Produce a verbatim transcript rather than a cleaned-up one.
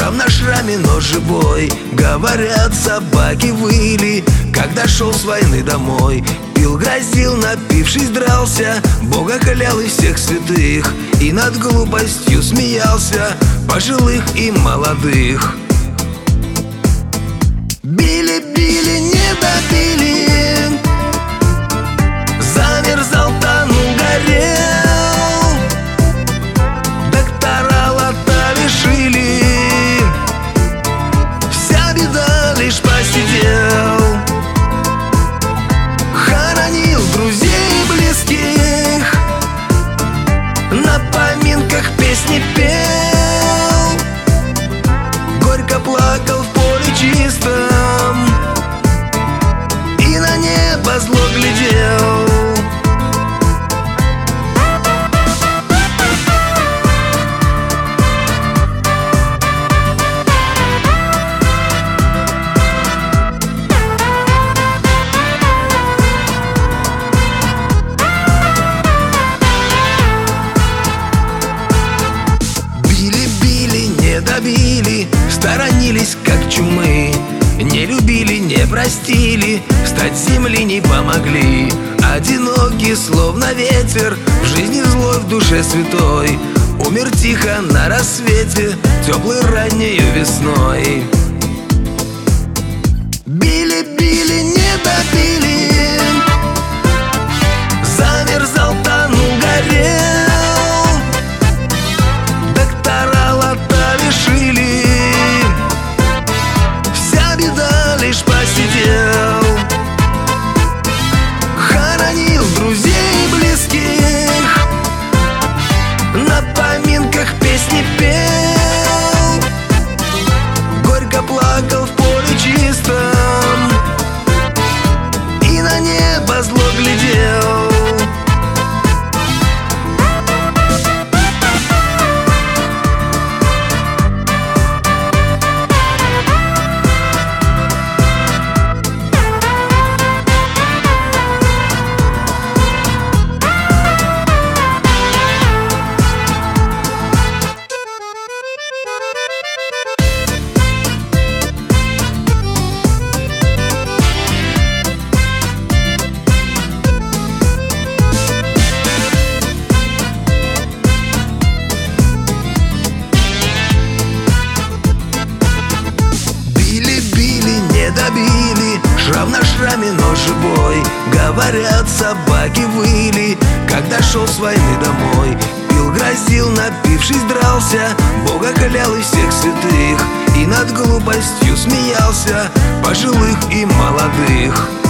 Шрам на шраме, но живой. Говорят, собаки выли, когда шел с войны домой. Пил, грозил, напившись, дрался, Бога клял и всех святых, и над глупостью смеялся пожилых и молодых. Били, били, не добили, замерзал, тонул, горел. Доктора латали, шили, вся беда лишь посидел. Хоронил друзей и близких, на поминках песни пел. Горько плакал в поле чистом и на небо зло глядел. Добили, сторонились как чумы, не любили, не простили, встать с земли не помогли. Одинокий, словно ветер, в жизни злой, в душе святой, умер тихо на рассвете, теплой раннею весной. Били, били, не добили, замерзал, тонул, горел. Шили, вся беда лишь посидел. Хоронил друзей и близких, на поминках песни пел. Горько плакал в поле чистом и на небо зло глядел. Добили, шрам на шраме, но живой. Говорят, собаки выли, когда шел с войны домой. Пил, грозил, напившись, дрался, Бога клял и всех святых, и над глупостью смеялся пожилых и молодых.